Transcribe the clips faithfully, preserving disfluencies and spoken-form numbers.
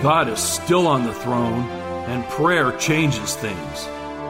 God is still on the throne, and prayer changes things.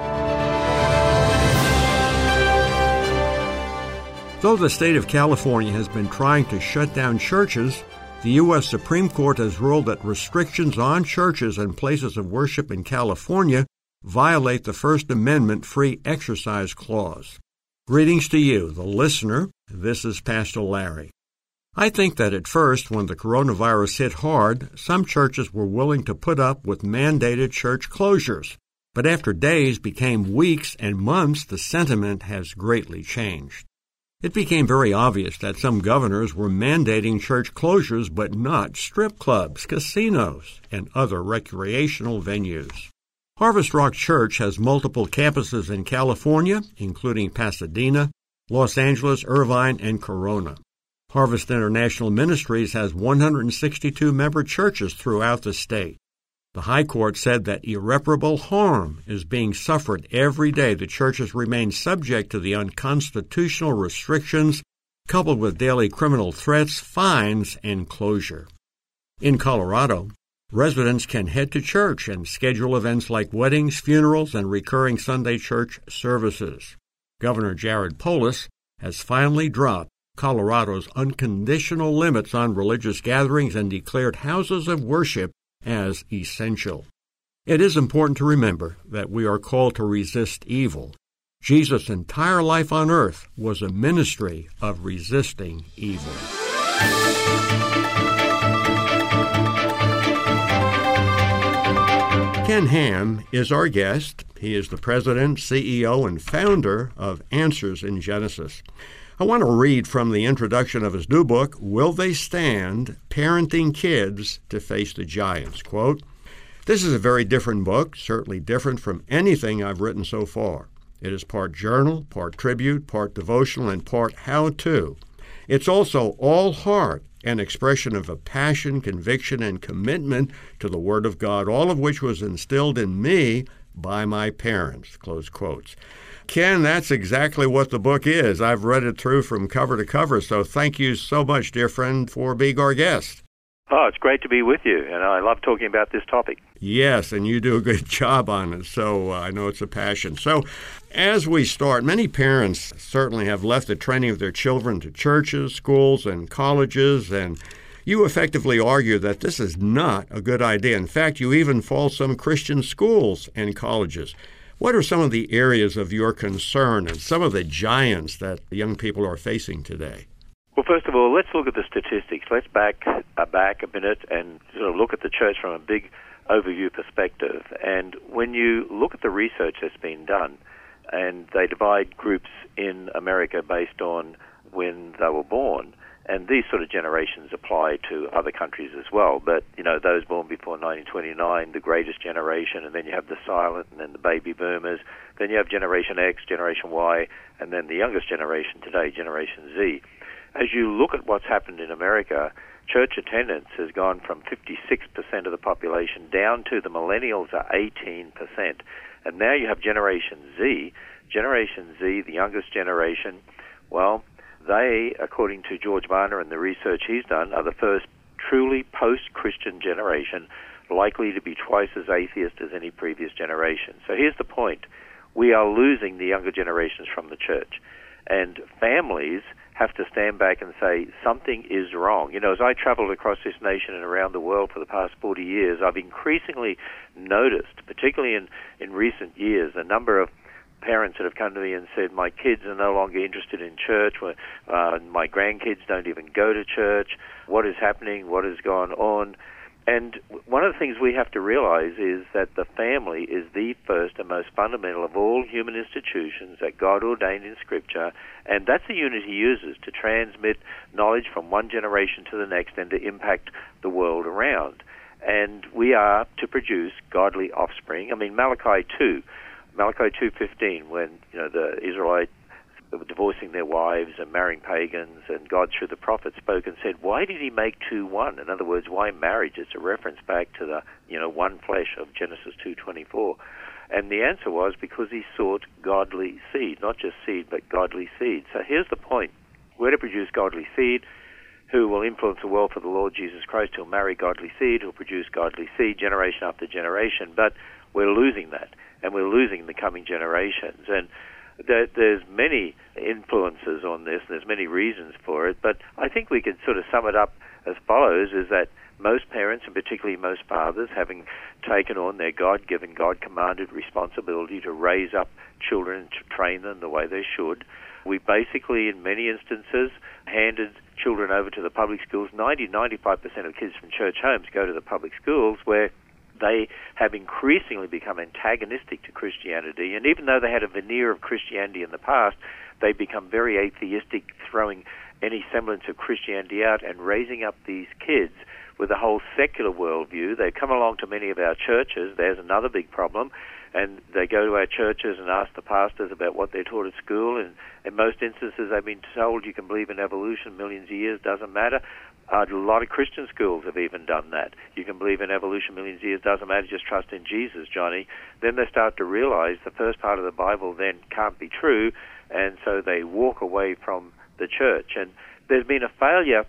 Though the state of California has been trying to shut down churches, the U S Supreme Court has ruled that restrictions on churches and places of worship in California violate the First Amendment free exercise clause. Greetings to you, the listener. This is Pastor Larry. I think that at first, when the coronavirus hit hard, some churches were willing to put up with mandated church closures. But after days became weeks and months, the sentiment has greatly changed. It became very obvious that some governors were mandating church closures, but not strip clubs, casinos, and other recreational venues. Harvest Rock Church has multiple campuses in California, including Pasadena, Los Angeles, Irvine, and Corona. Harvest International Ministries has one hundred sixty-two member churches throughout the state. The High Court said that irreparable harm is being suffered every day the churches remain subject to the unconstitutional restrictions, coupled with daily criminal threats, fines, and closure. In Colorado, residents can head to church and schedule events like weddings, funerals, and recurring Sunday church services. Governor Jared Polis has finally dropped Colorado's unconditional limits on religious gatherings and declared houses of worship as essential. It is important to remember that we are called to resist evil. Jesus' entire life on earth was a ministry of resisting evil. Ken Ham is our guest. He is the president, C E O, and founder of Answers in Genesis. I want to read from the introduction of his new book, Will They Stand? Parenting Kids to Face the Giants. Quote, "This is a very different book, certainly different from anything I've written so far. It is part journal, part tribute, part devotional, and part how-to. It's also all heart, an expression of a passion, conviction, and commitment to the Word of God, all of which was instilled in me by my parents." Close quotes. Ken, that's exactly what the book is. I've read it through from cover to cover, so thank you so much, dear friend, for being our guest. Oh, it's great to be with you, and I love talking about this topic. Yes, and you do a good job on it, so uh, I know it's a passion. So as we start, many parents certainly have left the training of their children to churches, schools, and colleges, and you effectively argue that this is not a good idea. In fact, you even fault some Christian schools and colleges. What are some of the areas of your concern and some of the giants that young people are facing today? Well, first of all, let's look at the statistics. Let's back uh, back a minute and sort of look at the church from a big overview perspective. And when you look at the research that's been done, and they divide groups in America based on when they were born, and these sort of generations apply to other countries as well. But, you know, those born before nineteen twenty-nine, the greatest generation, and then you have the silent, and then the baby boomers. Then you have Generation X, Generation Y, and then the youngest generation today, Generation Z. As you look at what's happened in America, church attendance has gone from fifty-six percent of the population down to the millennials are eighteen percent. And now you have Generation Z. Generation Z, the youngest generation, well, they, according to George Barna and the research he's done, are the first truly post-Christian generation, likely to be twice as atheist as any previous generation. So here's the point. We are losing the younger generations from the church. And families have to stand back and say, something is wrong. You know, as I traveled across this nation and around the world for the past forty years, I've increasingly noticed, particularly in, in recent years, a number of parents that have come to me and said, my kids are no longer interested in church, uh, my grandkids don't even go to church, what is happening, what has gone on? And one of the things we have to realize is that the family is the first and most fundamental of all human institutions that God ordained in Scripture, and that's the unit He uses to transmit knowledge from one generation to the next and to impact the world around. And we are to produce godly offspring. I mean, Malachi two, Malachi two fifteen, when you know the Israelites were divorcing their wives and marrying pagans, and God through the prophet spoke and said, why did He make two one? In other words, why marriage? It's a reference back to the you know one flesh of Genesis two twenty-four. And the answer was because He sought godly seed, not just seed, but godly seed. So here's the point. We're to produce godly seed. who will influence the world for the Lord Jesus Christ, who'll marry godly seed, who'll produce godly seed generation after generation. But we're losing that, and we're losing the coming generations. And there, there's many influences on this, and there's many reasons for it. But I think we could sort of sum it up as follows, is that most parents, and particularly most fathers, having taken on their God-given, God-commanded responsibility to raise up children and to train them the way they should, we basically, in many instances, handed children over to the public schools. ninety, ninety-five percent of kids from church homes go to the public schools, where they have increasingly become antagonistic to Christianity. And even though they had a veneer of Christianity in the past, they become very atheistic, throwing any semblance of Christianity out and raising up these kids with a whole secular worldview. They come along to many of our churches. There's another big problem. And they go to our churches and ask the pastors about what they're taught at school. And in most instances, they've been told you can believe in evolution millions of years, doesn't matter. Uh, a lot of Christian schools have even done that. You can believe in evolution millions of years, doesn't matter, just trust in Jesus, Johnny. Then they start to realize the first part of the Bible then can't be true, and so they walk away from the church. And there's been a failure,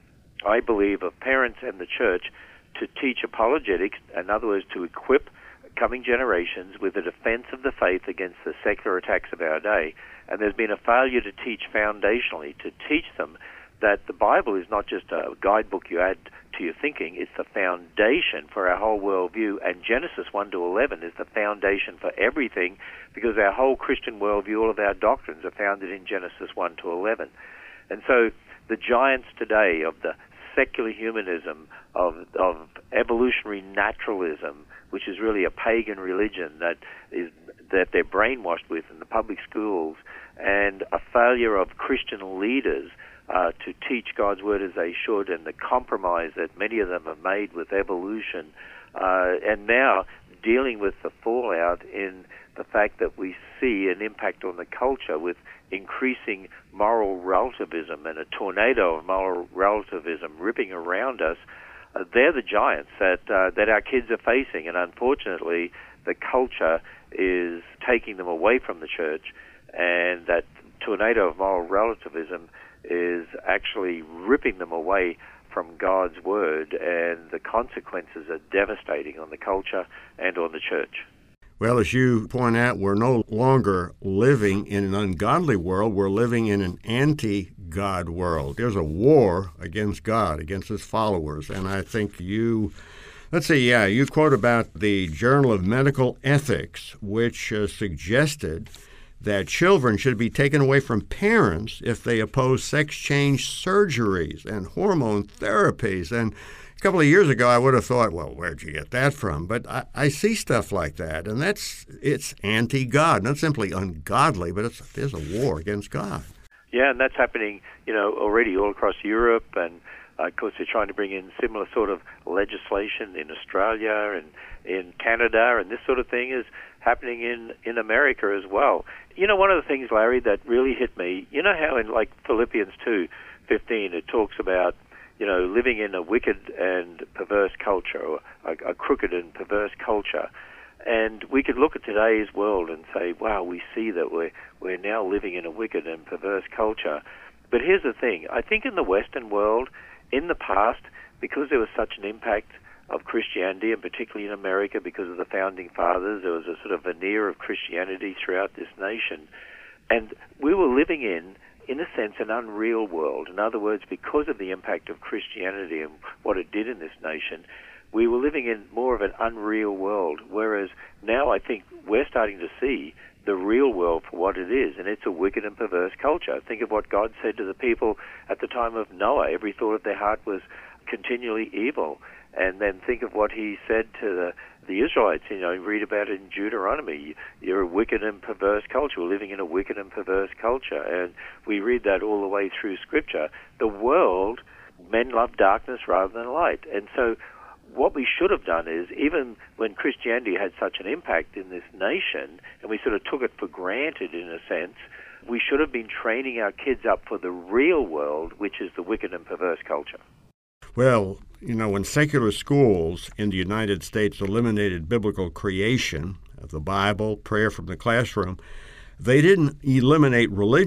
I believe, of parents and the church to teach apologetics, in other words, to equip coming generations with a defense of the faith against the secular attacks of our day. And there's been a failure to teach foundationally, to teach them that the Bible is not just a guidebook you add to your thinking, it's the foundation for our whole worldview, and Genesis one to eleven is the foundation for everything, because our whole Christian worldview, all of our doctrines are founded in Genesis one to eleven. And so the giants today of the secular humanism, of, of evolutionary naturalism, which is really a pagan religion that is that they're brainwashed with in the public schools, and a failure of Christian leaders uh, to teach God's word as they should, and the compromise that many of them have made with evolution, uh, and now dealing with the fallout in the fact that we see an impact on the culture with increasing moral relativism and a tornado of moral relativism ripping around us. Uh, they're the giants that uh, that our kids are facing, and unfortunately the culture is taking them away from the church, and that tornado of moral relativism is actually ripping them away from God's word, and the consequences are devastating on the culture and on the church. Well, as you point out, we're no longer living in an ungodly world. We're living in an anti-God world. There's a war against God, against his followers. And I think you, let's see, yeah, you quote about the Journal of Medical Ethics, which uh, suggested that children should be taken away from parents if they oppose sex change surgeries and hormone therapies. And a couple of years ago, I would have thought, well, where'd you get that from? But I, I see stuff like that, and that's it's anti-God, not simply ungodly, but it's, there's a war against God. Yeah, and that's happening, you know, already all across Europe, and uh, of course they're trying to bring in similar sort of legislation in Australia and in Canada, and this sort of thing is happening in, in America as well. You know, one of the things, Larry, that really hit me, you know how in like Philippians two fifteen it talks about, you know, living in a wicked and perverse culture, or a, a crooked and perverse culture. And we could look at today's world and say, wow, we see that we're, we're now living in a wicked and perverse culture. But here's the thing. I think in the Western world, in the past, because there was such an impact of Christianity, and particularly in America because of the Founding Fathers, there was a sort of veneer of Christianity throughout this nation. And we were living in, in a sense, an unreal world. In other words, because of the impact of Christianity and what it did in this nation, we were living in more of an unreal world, whereas now I think we're starting to see the real world for what it is, and it's a wicked and perverse culture. Think of what God said to the people at the time of Noah. Every thought of their heart was continually evil. And then think of what he said to the, the Israelites. You know, you read about it in Deuteronomy. You're a wicked and perverse culture. We're living in a wicked and perverse culture. And we read that all the way through Scripture. The world, men love darkness rather than light. And so what we should have done is, even when Christianity had such an impact in this nation, and we sort of took it for granted in a sense, we should have been training our kids up for the real world, which is the wicked and perverse culture. Well, you know, when secular schools in the United States eliminated biblical creation of the Bible, prayer from the classroom, they didn't eliminate religion.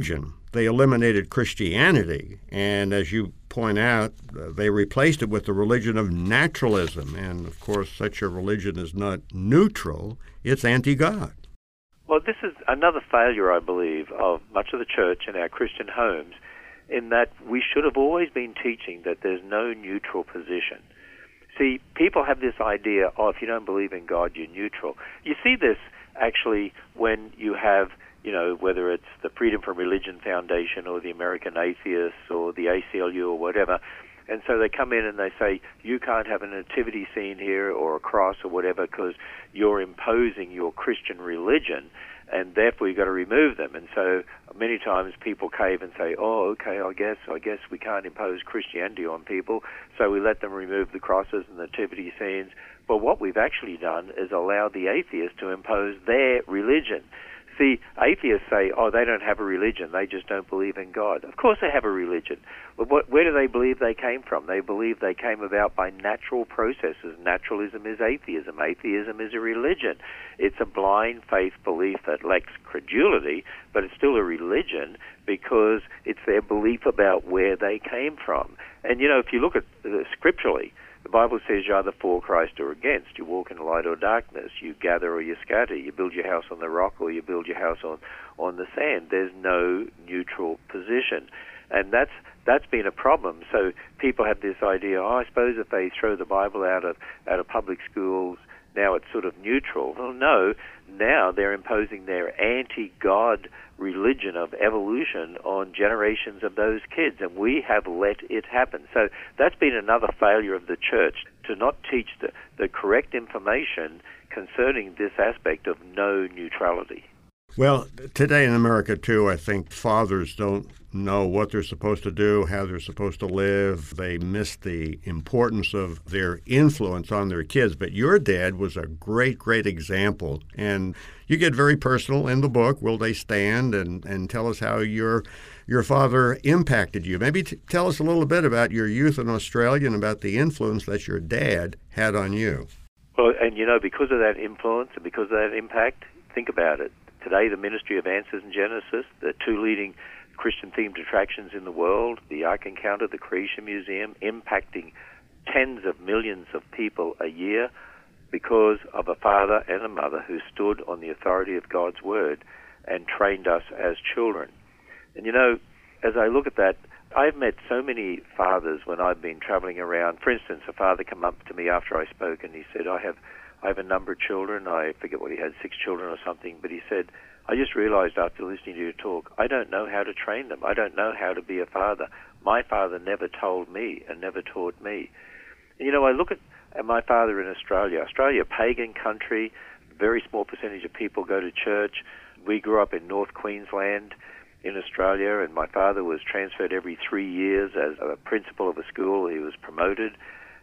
they eliminated Christianity, and as you point out, uh, they replaced it with the religion of naturalism. And, of course, such a religion is not neutral. It's anti-God. Well, this is another failure, I believe, of much of the church and our Christian homes, in that we should have always been teaching that there's no neutral position. See, people have this idea, oh, if you don't believe in God, you're neutral. You see this, actually, when you have, you know, whether it's the Freedom from Religion Foundation or the American Atheists or the A C L U or whatever, and so they come in and they say, you can't have a nativity scene here or a cross or whatever because you're imposing your Christian religion, and therefore you've got to remove them. And so many times people cave and say, oh, okay, I guess I guess we can't impose Christianity on people, so we let them remove the crosses and the nativity scenes. But what we've actually done is allowed the atheists to impose their religion. See, atheists say, oh, they don't have a religion, they just don't believe in God. Of course they have a religion. But what, where do they believe they came from? They believe they came about by natural processes. Naturalism is atheism. Atheism is a religion. It's a blind faith belief that lacks credulity, but it's still a religion because it's their belief about where they came from. And, you know, if you look at uh, scripturally, the Bible says you're either for Christ or against. You walk in light or darkness. You gather or you scatter. You build your house on the rock or you build your house on, on the sand. There's no neutral position. And that's that's been a problem. So people have this idea, oh, I suppose if they throw the Bible out of out of public schools, now it's sort of neutral. Well, no, now they're imposing their anti-God religion of evolution on generations of those kids, and we have let it happen. So that's been another failure of the church, to not teach the, the correct information concerning this aspect of no neutrality. Well, today in America, too, I think fathers don't know what they're supposed to do, how they're supposed to live. They miss the importance of their influence on their kids. But your dad was a great, great example. And you get very personal in the book, Will They Stand, and, and tell us how your your father impacted you. Maybe t- tell us a little bit about your youth in Australia and about the influence that your dad had on you. Well, and you know, because of that influence and because of that impact, think about it. Today, the Ministry of Answers in Genesis, the two leading Christian-themed attractions in the world, the Ark Encounter, the Creation Museum, impacting tens of millions of people a year because of a father and a mother who stood on the authority of God's Word and trained us as children. And you know, as I look at that, I've met so many fathers when I've been traveling around. For instance, a father came up to me after I spoke and he said, I have I have a number of children. I forget what he had, six children or something, but he said, I just realized after listening to you talk, I don't know how to train them. I don't know how to be a father. My father never told me and never taught me. And, you know, I look at, at my father in Australia. Australia, a pagan country, very small percentage of people go to church. We grew up in North Queensland in Australia, and my father was transferred every three years as a principal of a school. He was promoted,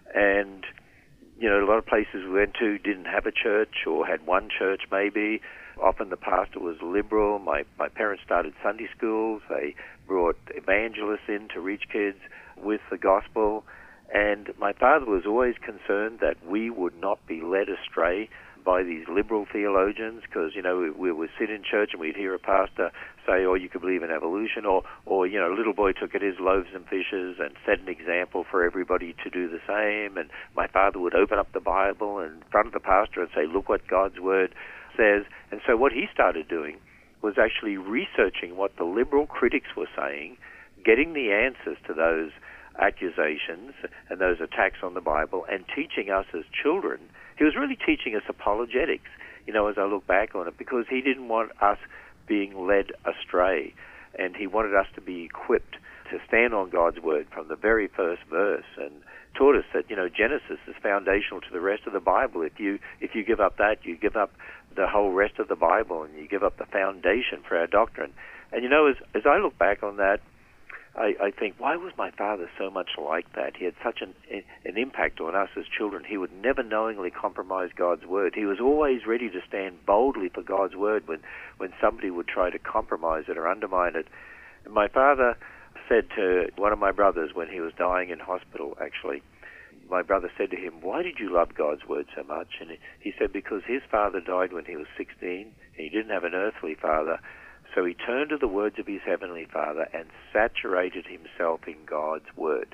and you know, a lot of places we went to didn't have a church or had one church maybe. Often the pastor was liberal. My, my parents started Sunday schools. They brought evangelists in to reach kids with the gospel. And my father was always concerned that we would not be led astray by these liberal theologians, because, you know, we, we would sit in church and we'd hear a pastor say, oh, you could believe in evolution, or, or, you know, a little boy took at his loaves and fishes and set an example for everybody to do the same. And my father would open up the Bible in front of the pastor and say, look what God's Word says. And so what he started doing was actually researching what the liberal critics were saying, getting the answers to those accusations and those attacks on the Bible, and teaching us as children. He was really teaching us apologetics, you know, as I look back on it, because he didn't want us being led astray, and he wanted us to be equipped to stand on God's Word from the very first verse, and taught us that, you know, Genesis is foundational to the rest of the Bible. If you if you give up that, you give up the whole rest of the Bible, and you give up the foundation for our doctrine. And, you know, as, as I look back on that, I, I think, why was my father so much like that? He had such an, an impact on us as children. He would never knowingly compromise God's Word. He was always ready to stand boldly for God's Word when, when somebody would try to compromise it or undermine it. And my father said to one of my brothers when he was dying in hospital, actually, my brother said to him, why did you love God's Word so much? And he said, because his father died when he was sixteen, and he didn't have an earthly father, so he turned to the words of his Heavenly Father and saturated himself in God's Word.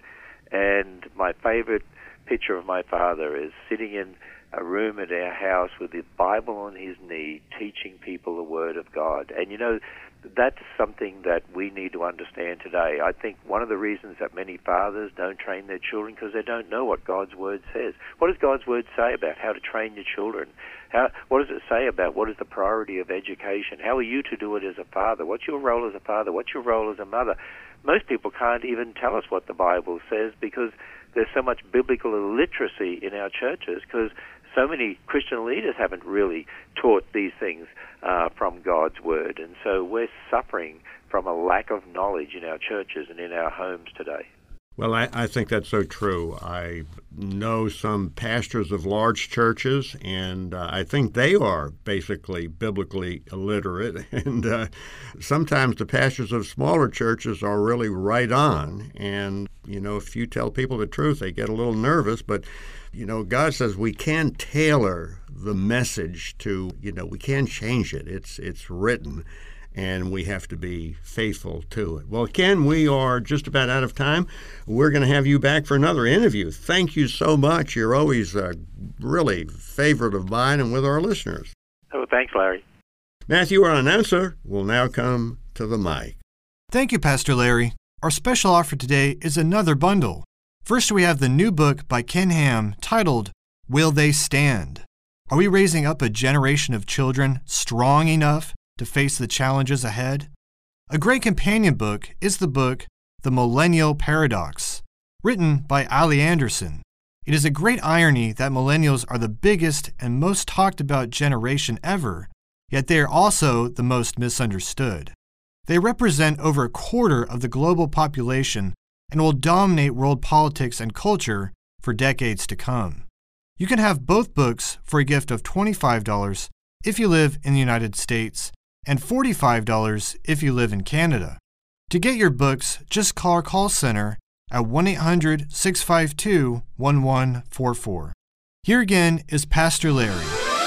And my favorite picture of my father is sitting in a room at our house with the Bible on his knee, teaching people the Word of God. And, you know, that's something that we need to understand today. I think one of the reasons that many fathers don't train their children because they don't know what God's Word says. What does God's Word say about how to train your children? How, what does it say about what is the priority of education? How are you to do it as a father? What's your role as a father? What's your role as a mother? Most people can't even tell us what the Bible says because there's so much biblical illiteracy in our churches because so many Christian leaders haven't really taught these things uh, from God's Word. And so we're suffering from a lack of knowledge in our churches and in our homes today. Well, I, I think that's so true. I know some pastors of large churches, and uh, I think they are basically biblically illiterate. And uh, sometimes the pastors of smaller churches are really right on. And, you know, if you tell people the truth, they get a little nervous. But, you know, God says we can tailor the message to, you know, we can change it. It's it's written. And we have to be faithful to it. Well, Ken, we are just about out of time. We're going to have you back for another interview. Thank you so much. You're always a really favorite of mine and with our listeners. Oh, thanks, Larry. Matthew, our announcer, will now come to the mic. Thank you, Pastor Larry. Our special offer today is another bundle. First, we have the new book by Ken Ham titled, Will They Stand? Are we raising up a generation of children strong enough to face the challenges ahead? A great companion book is the book The Millennial Paradox, written by Ali Anderson. It is a great irony that millennials are the biggest and most talked about generation ever, yet they are also the most misunderstood. They represent over a quarter of the global population and will dominate world politics and culture for decades to come. You can have both books for a gift of twenty-five dollars if you live in the United States and forty-five dollars if you live in Canada. To get your books, just call our call center at one eight hundred, six five two, one one four four. Here again is Pastor Larry.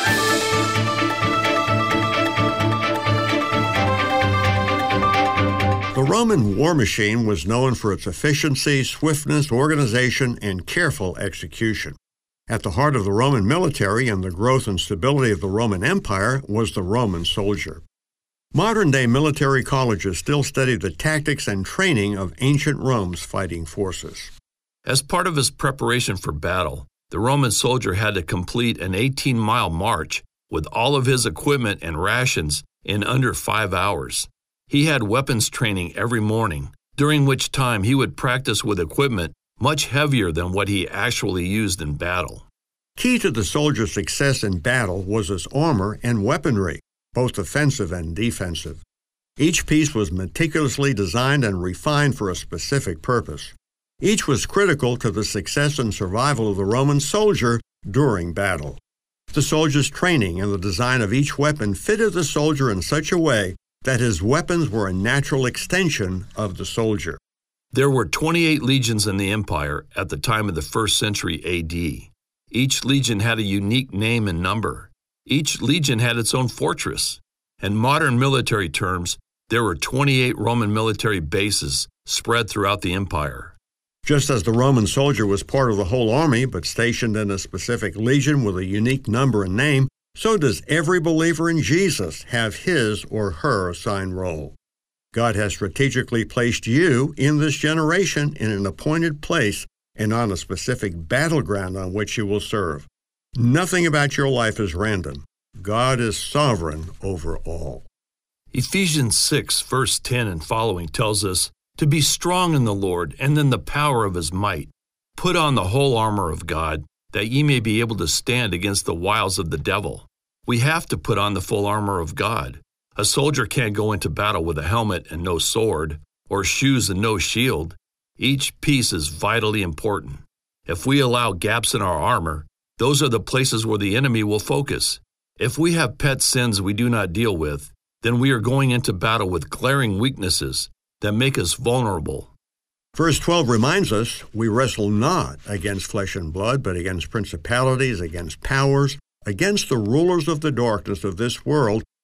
The Roman war machine was known for its efficiency, swiftness, organization, and careful execution. At the heart of the Roman military and the growth and stability of the Roman Empire was the Roman soldier. Modern-day military colleges still study the tactics and training of ancient Rome's fighting forces. As part of his preparation for battle, the Roman soldier had to complete an eighteen-mile march with all of his equipment and rations in under five hours. He had weapons training every morning, during which time he would practice with equipment much heavier than what he actually used in battle. Key to the soldier's success in battle was his armor and weaponry, both offensive and defensive. Each piece was meticulously designed and refined for a specific purpose. Each was critical to the success and survival of the Roman soldier during battle. The soldier's training and the design of each weapon fitted the soldier in such a way that his weapons were a natural extension of the soldier. There were twenty-eight legions in the empire at the time of the first century A D. Each legion had a unique name and number. Each legion had its own fortress. In modern military terms, there were twenty-eight Roman military bases spread throughout the empire. Just as the Roman soldier was part of the whole army but stationed in a specific legion with a unique number and name, so does every believer in Jesus have his or her assigned role. God has strategically placed you in this generation in an appointed place and on a specific battleground on which you will serve. Nothing about your life is random. God is sovereign over all. Ephesians six, verse ten and following tells us to be strong in the Lord and in the power of his might. Put on the whole armor of God, that ye may be able to stand against the wiles of the devil. We have to put on the full armor of God. A soldier can't go into battle with a helmet and no sword, or shoes and no shield. Each piece is vitally important. If we allow gaps in our armor, those are the places where the enemy will focus. If we have pet sins we do not deal with, then we are going into battle with glaring weaknesses that make us vulnerable. Verse twelve reminds us we wrestle not against flesh and blood, but against principalities, against powers, against the rulers of the darkness of this world,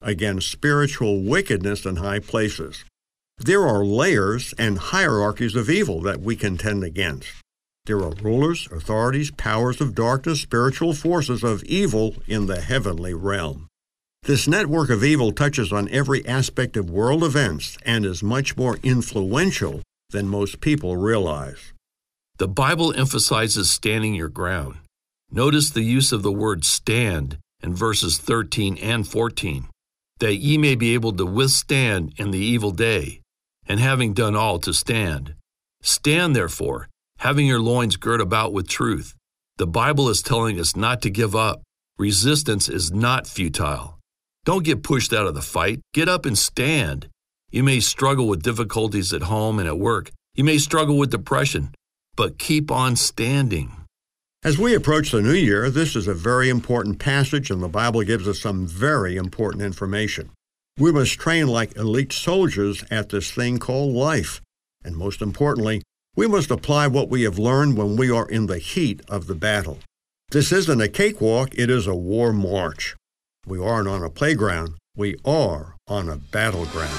against spiritual wickedness in high places. There are layers and hierarchies of evil that we contend against. There are rulers, authorities, powers of darkness, spiritual forces of evil in the heavenly realm. This network of evil touches on every aspect of world events and is much more influential than most people realize. The Bible emphasizes standing your ground. Notice the use of the word stand in verses thirteen and fourteen, that ye may be able to withstand in the evil day, and having done all to stand. Stand therefore, having your loins girt about with truth. The Bible is telling us not to give up. Resistance is not futile. Don't get pushed out of the fight. Get up and stand. You may struggle with difficulties at home and at work. You may struggle with depression, but keep on standing. As we approach the new year, this is a very important passage, and the Bible gives us some very important information. We must train like elite soldiers at this thing called life. And most importantly, we must apply what we have learned when we are in the heat of the battle. This isn't a cakewalk, it is a war march. We aren't on a playground, we are on a battleground.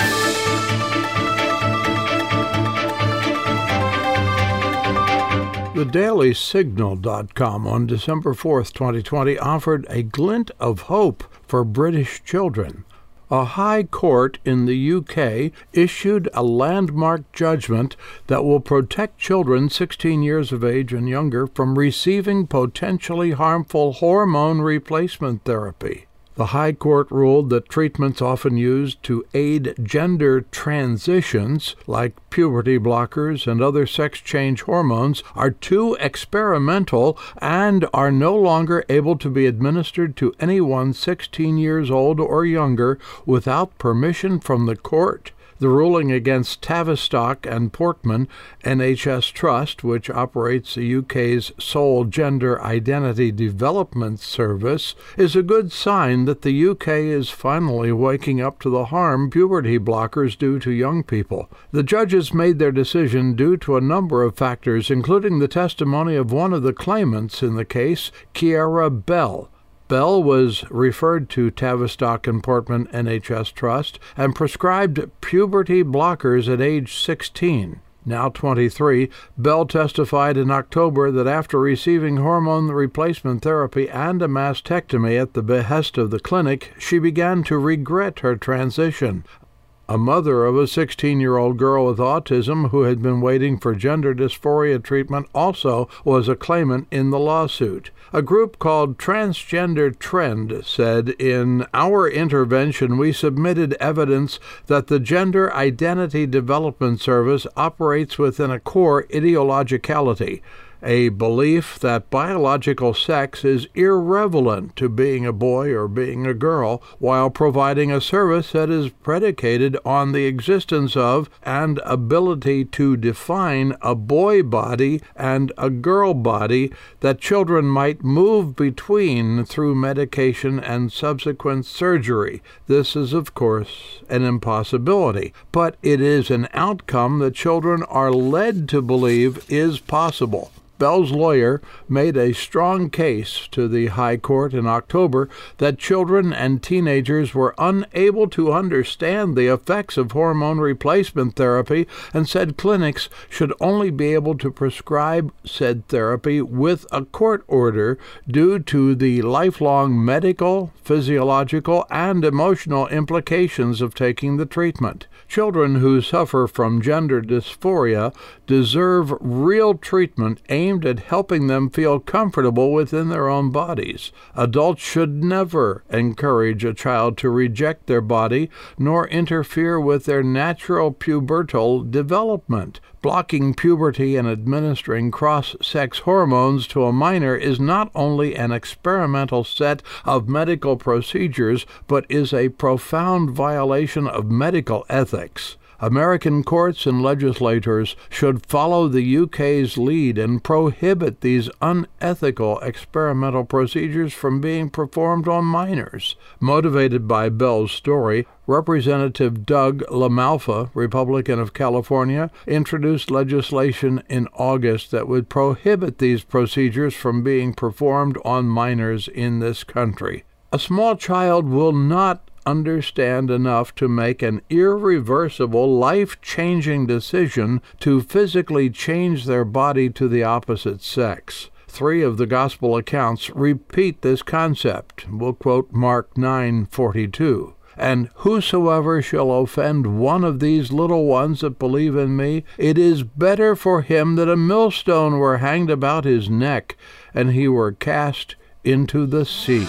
The Daily Signal dot com on December fourth, twenty twenty, offered a glint of hope for British children. A high court in the U K issued a landmark judgment that will protect children sixteen years of age and younger from receiving potentially harmful hormone replacement therapy. The High Court ruled that treatments often used to aid gender transitions, like puberty blockers and other sex change hormones, are too experimental and are no longer able to be administered to anyone sixteen years old or younger without permission from the court. The ruling against Tavistock and Portman N H S Trust, which operates the U K's sole gender identity development service, is a good sign that the U K is finally waking up to the harm puberty blockers do to young people. The judges made their decision due to a number of factors, including the testimony of one of the claimants in the case, Kiara Bell. Bell was referred to Tavistock and Portman N H S Trust and prescribed puberty blockers at age sixteen. Now twenty-three, Bell testified in October that after receiving hormone replacement therapy and a mastectomy at the behest of the clinic, she began to regret her transition. A mother of a sixteen-year-old girl with autism who had been waiting for gender dysphoria treatment also was a claimant in the lawsuit. A group called Transgender Trend said, "In our intervention, we submitted evidence that the Gender Identity Development Service operates within a core ideologicality, a belief that biological sex is irrelevant to being a boy or being a girl, while providing a service that is predicated on the existence of and ability to define a boy body and a girl body that children might move between through medication and subsequent surgery. This is, of course, an impossibility, but it is an outcome that children are led to believe is possible." Bell's lawyer made a strong case to the High Court in October that children and teenagers were unable to understand the effects of hormone replacement therapy and said clinics should only be able to prescribe said therapy with a court order due to the lifelong medical, physiological, and emotional implications of taking the treatment. Children who suffer from gender dysphoria deserve real treatment aimed at helping them feel comfortable within their own bodies. Adults should never encourage a child to reject their body nor interfere with their natural pubertal development. Blocking puberty and administering cross-sex hormones to a minor is not only an experimental set of medical procedures, but is a profound violation of medical ethics. American courts and legislators should follow the U K's lead and prohibit these unethical experimental procedures from being performed on minors. Motivated by Bell's story, Representative Doug LaMalfa, Republican of California, introduced legislation in August that would prohibit these procedures from being performed on minors in this country. A small child will not understand enough to make an irreversible, life-changing decision to physically change their body to the opposite sex. Three of the Gospel accounts repeat this concept. We'll quote Mark nine forty-two. And whosoever shall offend one of these little ones that believe in me, it is better for him that a millstone were hanged about his neck, and he were cast into the sea.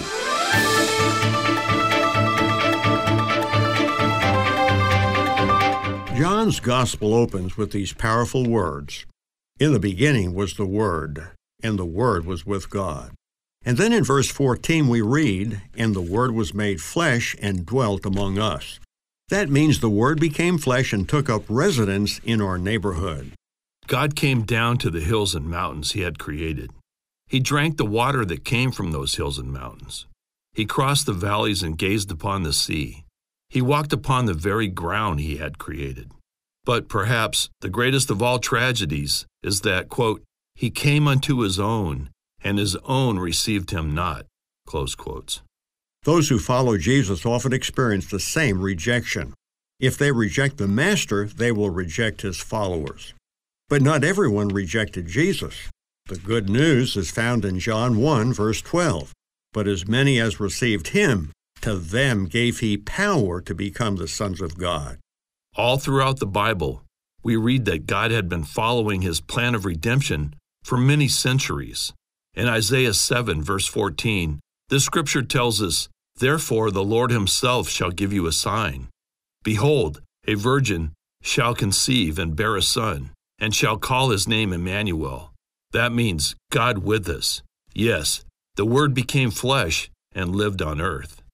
John's Gospel opens with these powerful words. In the beginning was the Word, and the Word was with God. And then in verse fourteen we read, and the Word was made flesh and dwelt among us. That means the Word became flesh and took up residence in our neighborhood. God came down to the hills and mountains he had created. He drank the water that came from those hills and mountains. He crossed the valleys and gazed upon the sea. He walked upon the very ground he had created. But perhaps the greatest of all tragedies is that, quote, he came unto his own, and his own received him not, close quotes. Those who follow Jesus often experience the same rejection. If they reject the Master, they will reject his followers. But not everyone rejected Jesus. The good news is found in John one, verse twelve. But as many as received him, to them gave he power to become the sons of God. All throughout the Bible, we read that God had been following his plan of redemption for many centuries. In Isaiah seven, verse fourteen, this scripture tells us, therefore the Lord himself shall give you a sign. Behold, a virgin shall conceive and bear a son, and shall call his name Emmanuel. That means God with us. Yes, the Word became flesh and lived on earth.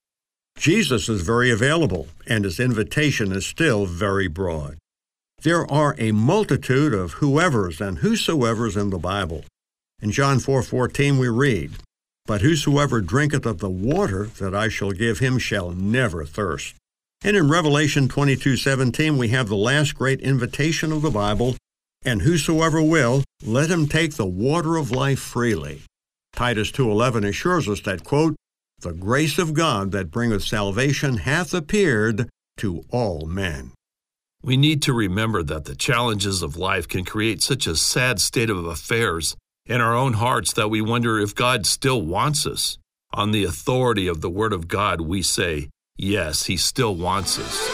Jesus is very available, and his invitation is still very broad. There are a multitude of whoever's and whosoever's in the Bible. In John four fourteen we read, But whosoever drinketh of the water that I shall give him shall never thirst. And in Revelation twenty-two seventeen we have the last great invitation of the Bible, And whosoever will, let him take the water of life freely. Titus two eleven assures us that, quote, The grace of God that bringeth salvation hath appeared to all men. We need to remember that the challenges of life can create such a sad state of affairs in our own hearts that we wonder if God still wants us. On the authority of the Word of God, we say, yes, he still wants us.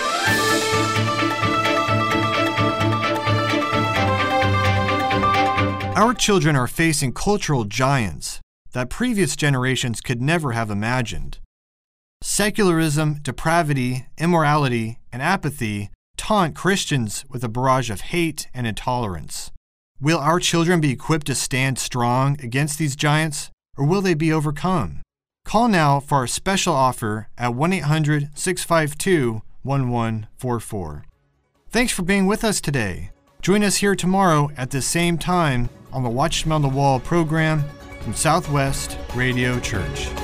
Our children are facing cultural giants that previous generations could never have imagined. Secularism, depravity, immorality, and apathy taunt Christians with a barrage of hate and intolerance. Will our children be equipped to stand strong against these giants, or will they be overcome? Call now for our special offer at one eight hundred, six five two, one one four four. Thanks for being with us today. Join us here tomorrow at the same time on the Watchman on the Wall program from Southwest Radio Church.